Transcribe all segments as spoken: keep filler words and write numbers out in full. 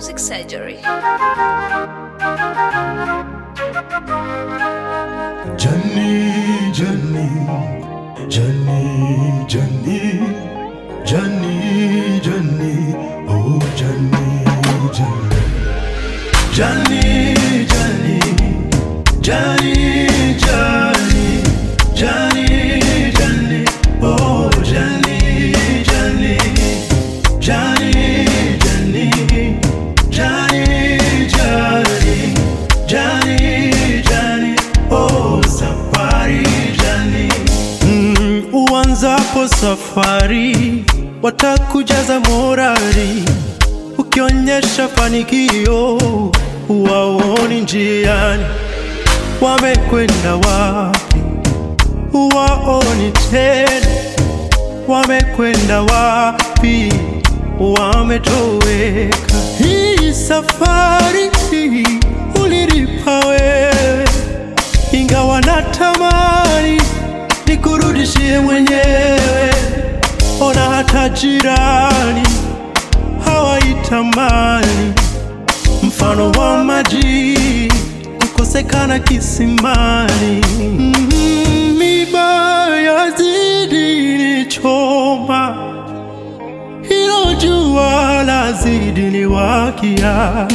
Music Surgery. Johnny, Johnny, Johnny, Johnny, Johnny, Johnny, oh Johnny, Johnny, Johnny, Johnny, Johnny, Johnny, Johnny, Johnny, oh Johnny, Johnny, Johnny, Johnny, Johnny, Johnny, Johnny, Johnny, oh safari Johnny. Mm, uanzapo safari watakujaza morali, ukionyesha fanikio waoni njiani. Wamekwenda wapi waoni tena, wamekwenda wapi wametoweka. Hii safari ulilipa wewe, ingawa natamani nikurudishie mwenyewe. Ona hata jirani hawaitamani, mfano wa maji kukosekana kisimani. Mm, miba yazidi nichoma, hilo jua lazidi niwakia.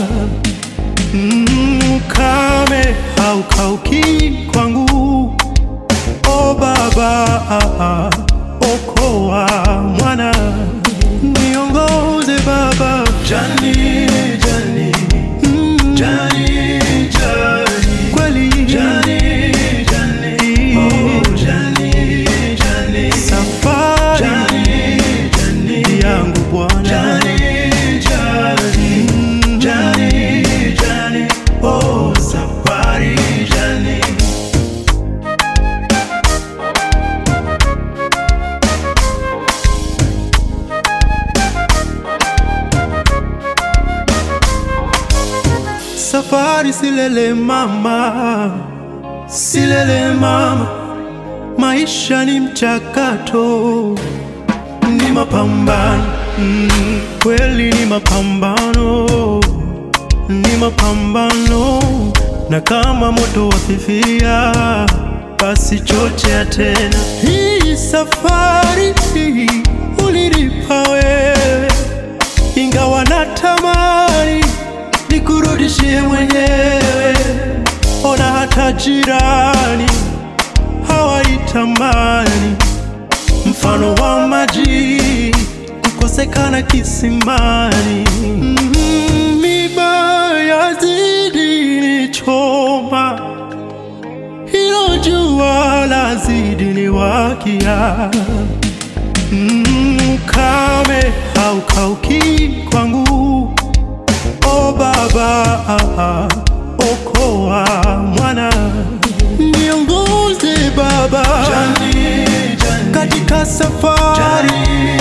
Mm, ukame haukauki kwangu, o Baba okoa mwana, niongoze Baba. Johnny, Johnny, mm, Johnny, Johnny, kweli Johnny, Johnny, oh Johnny, Johnny, safari Johnny, Johnny yangu Bwana. Johnny, Johnny, mm, Johnny, Johnny, oh safari Johnny. Safari silele mama, silele mama, maisha ni mchakato, ni mapambano. Mm, kweli ni mapambano, ni mapambano. Na kama moto wafifia, basi chochea tena. Hii safari ulilipa wewe, ingawa natamani nikurudishie mwenyewe. Ona hata jirani hawaitamani, mfano wa maji kukosekana kisimani. Mm, miba yazidi nichoma, hilo jua lazidi niwakia. Mm, ukame haukauki kwangu, o Baba okoa mwana, niongoze Baba. Johnny, Johnny, katika safari Johnny,